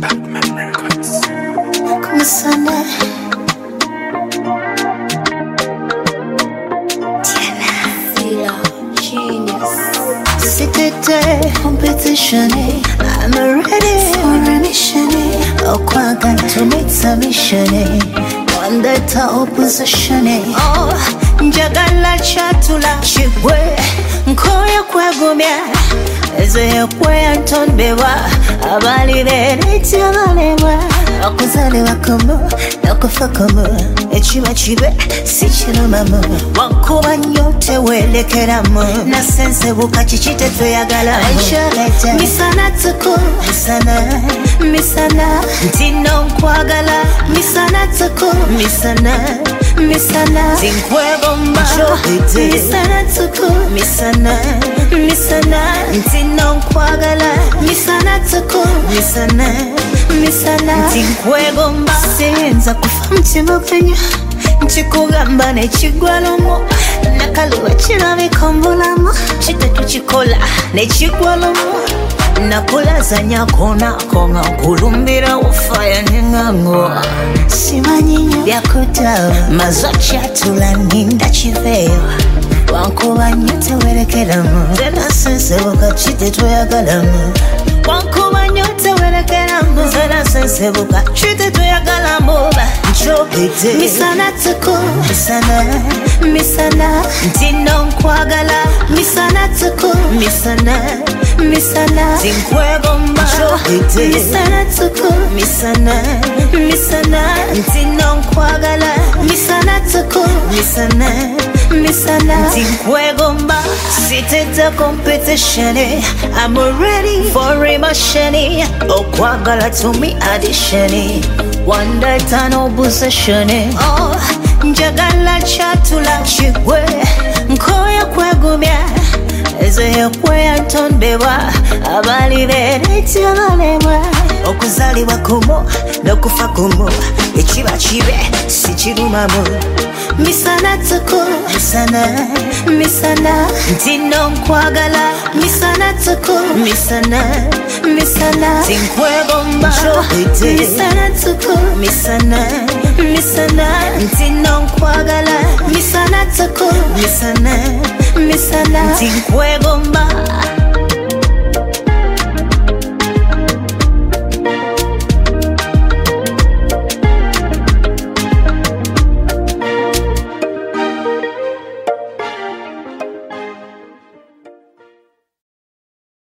Batman Records. Come sana Tiana Fila Genius. C'était competition. I'm ready for a mission. Okwaga to meet some mission. One that opposition. Oh, njagala chatula chibwe nkoya kwagumya eze kwe ntonbewa abali bereti abalebwa okuzalibwa komo nokufa komo ekiba kibe sikirumamu wankuba nyote welekeramu nasensebuka kikite tweyagalamu misana tuku misana ntino nkwagala misana tuku misana tinkwegomba misana tuku misana ntino nkwagala misana tuku misana tinkwegomba siyinza kufa mutima gwenyu nkikugamba nekigwalomu nakaluba kirabika mbulamu kitetukikola nekigwalomu nakulazanya konako nga nkulumbira wofaya nengango simanyinya byakutaba mazokyatula ninda kiveyo wankuba nnyo tewerekeramu zenasensebuka kite tweyagalamu wankuba nnyo tewerekeramu zenasensebuka kite tweyagalamu nkyogedde misana tuku misana ntino nkwagala misana tuku misana tinkwegomba misana tuku misana ntino nkwagala misana tuku misana tinkwegomba sitete competition. I'm ready for emotion. Okwagala to me addition. One day no possession. Oh, njagala chatula chibwe nkoya kwegumya eze kwe ntonbewa abali bereti abalebwa okuzalibwa komo nokufa komo ekiba kibe sikirumamu misana tuku misana ntino nkwagala misana tuku misana tinkwegomba misana tuku misana ntino nkwagala misana tuku misana tinkwegomba